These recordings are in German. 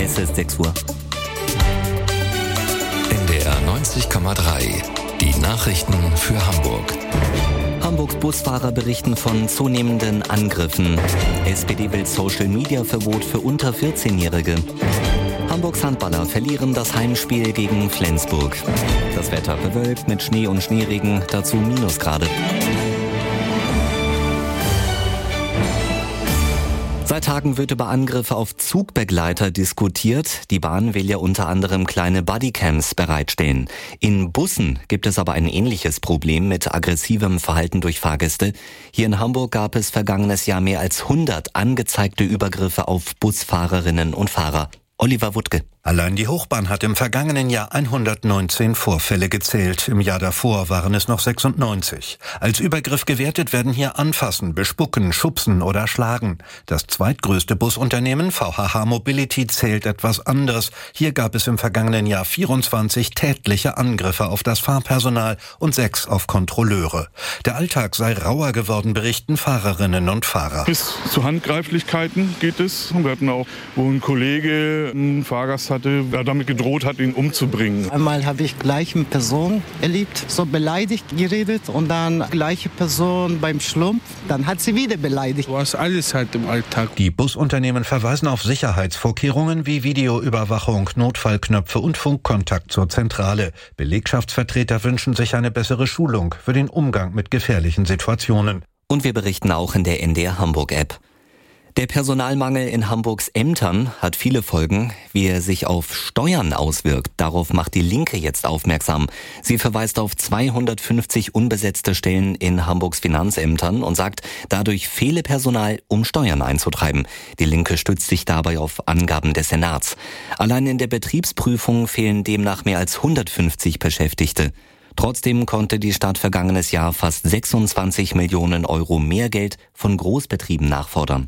Es ist 6 Uhr. NDR 90,3. Die Nachrichten für Hamburg. Hamburgs Busfahrer berichten von zunehmenden Angriffen. SPD will Social-Media-Verbot für unter 14-Jährige. Hamburgs Handballer verlieren das Heimspiel gegen Flensburg. Das Wetter bewölkt mit Schnee und Schneeregen, dazu Minusgrade. Seit Tagen wird über Angriffe auf Zugbegleiter diskutiert. Die Bahn will ja unter anderem kleine Bodycams bereitstellen. In Bussen gibt es aber ein ähnliches Problem mit aggressivem Verhalten durch Fahrgäste. Hier in Hamburg gab es vergangenes Jahr mehr als 100 angezeigte Übergriffe auf Busfahrerinnen und Fahrer. Oliver Wuttke. Allein die Hochbahn hat im vergangenen Jahr 119 Vorfälle gezählt. Im Jahr davor waren es noch 96. Als Übergriff gewertet werden hier Anfassen, Bespucken, Schubsen oder Schlagen. Das zweitgrößte Busunternehmen VHH Mobility zählt etwas anders. Hier gab es im vergangenen Jahr 24 tätliche Angriffe auf das Fahrpersonal und 6 auf Kontrolleure. Der Alltag sei rauer geworden, berichten Fahrerinnen und Fahrer. Bis zu Handgreiflichkeiten geht es. Wir hatten auch, wo ein Kollege einen Fahrgast hatte, der damit gedroht hat, ihn umzubringen. Einmal habe ich gleich eine Person erlebt, so beleidigt geredet und dann gleiche Person beim Schlumpf, dann hat sie wieder beleidigt. Du hast alles halt im Alltag. Die Busunternehmen verweisen auf Sicherheitsvorkehrungen wie Videoüberwachung, Notfallknöpfe und Funkkontakt zur Zentrale. Belegschaftsvertreter wünschen sich eine bessere Schulung für den Umgang mit gefährlichen Situationen. Und wir berichten auch in der NDR Hamburg-App. Der Personalmangel in Hamburgs Ämtern hat viele Folgen, wie er sich auf Steuern auswirkt. Darauf macht die Linke jetzt aufmerksam. Sie verweist auf 250 unbesetzte Stellen in Hamburgs Finanzämtern und sagt, dadurch fehle Personal, um Steuern einzutreiben. Die Linke stützt sich dabei auf Angaben des Senats. Allein in der Betriebsprüfung fehlen demnach mehr als 150 Beschäftigte. Trotzdem konnte die Stadt vergangenes Jahr fast 26 Millionen Euro mehr Geld von Großbetrieben nachfordern.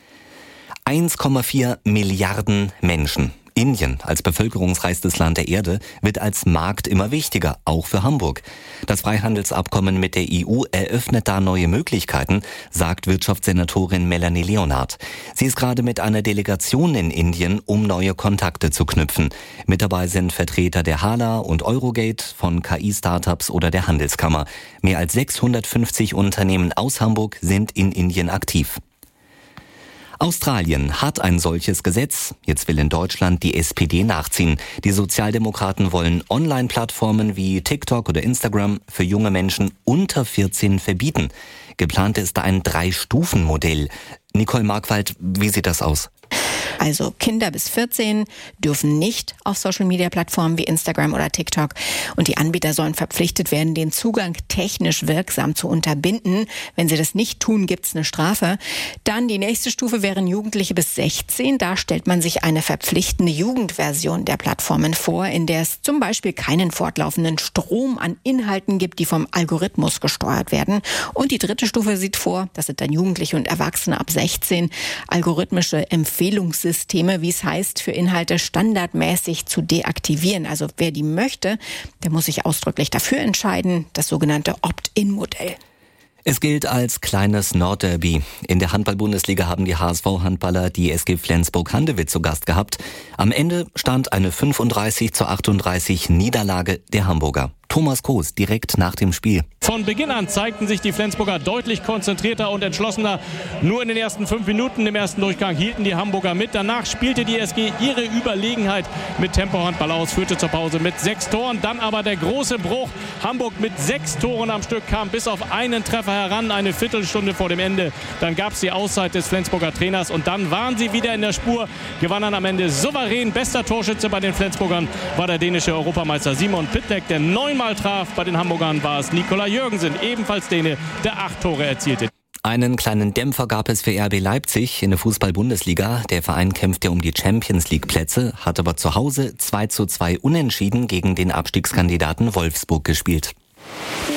1,4 Milliarden Menschen. Indien als bevölkerungsreichstes Land der Erde wird als Markt immer wichtiger, auch für Hamburg. Das Freihandelsabkommen mit der EU eröffnet da neue Möglichkeiten, sagt Wirtschaftssenatorin Melanie Leonhardt. Sie ist gerade mit einer Delegation in Indien, um neue Kontakte zu knüpfen. Mit dabei sind Vertreter der HALA und Eurogate, von KI-Startups oder der Handelskammer. Mehr als 650 Unternehmen aus Hamburg sind in Indien aktiv. Australien hat ein solches Gesetz. Jetzt will in Deutschland die SPD nachziehen. Die Sozialdemokraten wollen Online-Plattformen wie TikTok oder Instagram für junge Menschen unter 14 verbieten. Geplant ist da ein 3-Stufen-Modell. Nicole Markwald, wie sieht das aus? Also Kinder bis 14 dürfen nicht auf Social-Media-Plattformen wie Instagram oder TikTok. Und die Anbieter sollen verpflichtet werden, den Zugang technisch wirksam zu unterbinden. Wenn sie das nicht tun, gibt es eine Strafe. Dann die nächste Stufe wären Jugendliche bis 16. Da stellt man sich eine verpflichtende Jugendversion der Plattformen vor, in der es zum Beispiel keinen fortlaufenden Strom an Inhalten gibt, die vom Algorithmus gesteuert werden. Und die dritte Stufe sieht vor, das sind dann Jugendliche und Erwachsene ab 16, algorithmische Empfehlungssysteme, wie es heißt, für Inhalte standardmäßig zu deaktivieren. Also wer die möchte, der muss sich ausdrücklich dafür entscheiden, das sogenannte Opt-in-Modell. Es gilt als kleines Nordderby. In der Handball-Bundesliga haben die HSV-Handballer die SG Flensburg-Handewitt zu Gast gehabt. Am Ende stand eine 35:38 Niederlage der Hamburger. Thomas Koos direkt nach dem Spiel. Von Beginn an zeigten sich die Flensburger deutlich konzentrierter und entschlossener. Nur in den ersten 5 Minuten im ersten Durchgang hielten die Hamburger mit. Danach spielte die SG ihre Überlegenheit mit Tempo-Handball aus, führte zur Pause mit 6 Toren. Dann aber der große Bruch. Hamburg mit 6 Toren am Stück kam bis auf einen Treffer heran, eine Viertelstunde vor dem Ende. Dann gab es die Auszeit des Flensburger Trainers und dann waren sie wieder in der Spur, gewannen am Ende souverän. Bester Torschütze bei den Flensburgern war der dänische Europameister Simon Pytlek, der 9-mal traf. Bei den Hamburgern war es Nikola Jürgensen, ebenfalls Däne, der 8 Tore erzielte. Einen kleinen Dämpfer gab es für RB Leipzig in der Fußball-Bundesliga. Der Verein kämpft ja um die Champions-League-Plätze, hat aber zu Hause 2:2 unentschieden gegen den Abstiegskandidaten Wolfsburg gespielt.